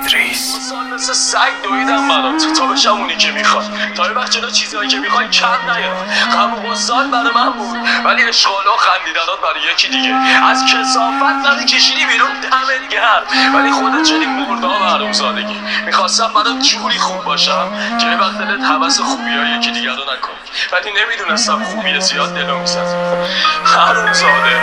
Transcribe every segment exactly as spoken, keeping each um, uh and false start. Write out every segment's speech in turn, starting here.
ایدریس. مثل سگ دویدم برات تا بشم اونی که میخواد، تا یه وقت جلو چیزایی که میخوای کم نیاد. غم و غصه‌ات برای من بود، ولی اشغال و خندیدنات برای یکی دیگه. از کثافت منو کشیدی بیرون، دمت گرم، ولی خودت شدی مردا محروم زادگی. میخواستم برات جوری خوب باشم که یه وقت دلت هوس خوبیای یکی دیگر رو نکنی، ولی نمیدونستم خوبی زیاد دلو میزد. حروم زاده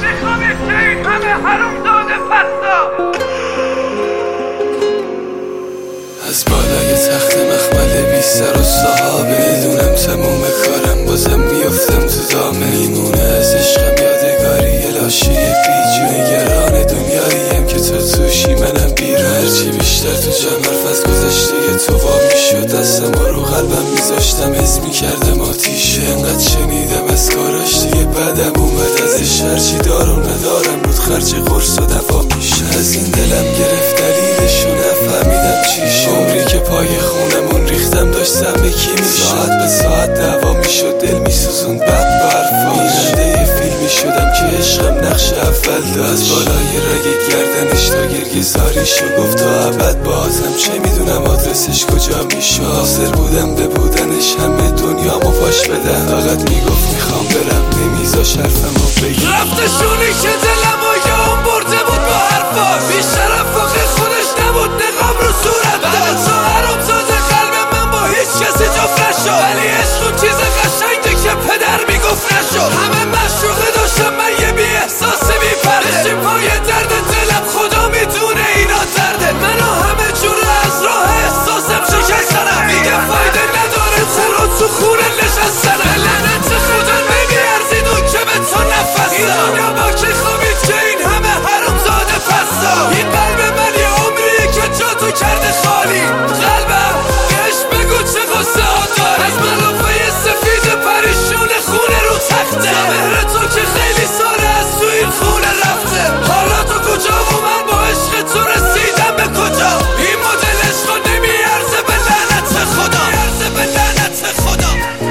از بالای تخت مخمل بی سر و صحابه، میدونم تموم کارم بازم میفتم تو دامه. میمونه از عشقم یادگاری لاشی پیچ، نگران دنیاییم که تو توشی منم بیرون. هرچی بیشتر تو جمع حرف از گذشته تو وا میشد، دستم رو قلبم میذاشتم حس میکردم آتیشه. انقدر شنیدم از کاراش دیگه بدم اومد ازش، هرچی دارم ندارم بود خرج قرص و دوا میشه. از این دلم گرفت دلیلشو نفهمیدم چیشه، عمری که پای خونمون ریختم داشتم به کی میشه. ساعت به ساعت دعوا میشد، دل میسوزوند بعد با حرفاش. بیننده فیلمی شدم که عشقم نقش اول داشت. از بالای رگ گردنش تا گرگزاریشو گفت تا ابد باهاتم، چه میدونم آدرسش کجا میشه. حاضر بودم به بودنش همه دنیامو پاش بدم، فقط میگفت میخوام برم، نمیذاش حرفمو بگم. رفتشونی که دلمو یه اون برده بود با حرفاش، بیشرف فقه خودش نبود نقاب رو صورت داد. تو حروم زاده قلب من با هیچ کسی جفت نشد، ولی عشق اون چیز قشنگه که پدر میگفت نشد. همه مشروقه داشتم من یه بی احساس بی پرده، بشیم پای درد دلم خدا میدونه اینا درده. منو همه جوره از راه احساسم شکستنم، میگه فایده نداره ترون تو خونه نشستنم. لعنت خدا نمیارزید اون که به تو نفس این دنیا با که خوابید که این همه حروم زاده پستا. این قلب من یه عمریه که جا تو کرده خالی، قلبم بهش بگو چه قصه ها داره. از ملافه سفید پریشون خونه رو تخته، مهر تو که خیلی ساله از تو این خونه رفته. حالا تو کجا و من با عشق تو رسیدم به کجا؟ این مدل عشق نمیارزه به لعنت خدا، میارزه به لعنت خدا.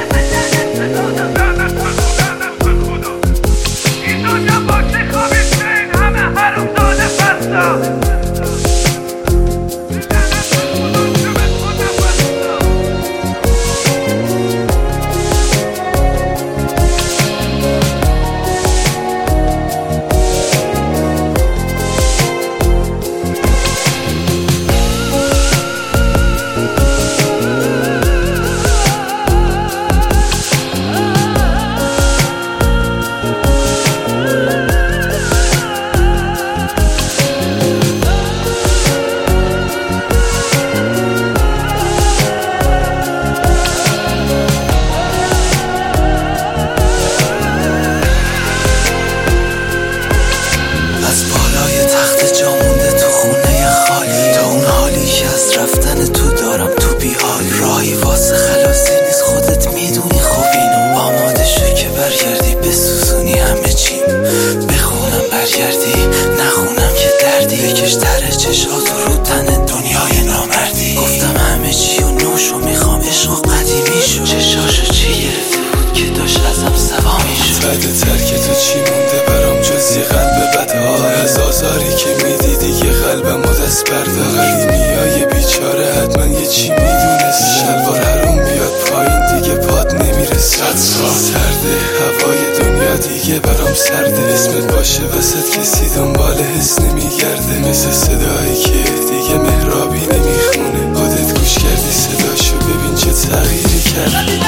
این دنیا با چه خوابید که این همه حروم زاده پستا. قدیمیای بیچاره حتما یه چی میدونست، شلوار حروم بیاد پایین دیگه پاد نمیرسه. سرده هوای دنیا دیگه برام سرده، اسمت باشه وسط کسی دنبال حس نمیگرده. مثل صدایی که دیگه محرابی نمیخونه، خودت گوش کردی صداشو ببین چه تغییری کرد.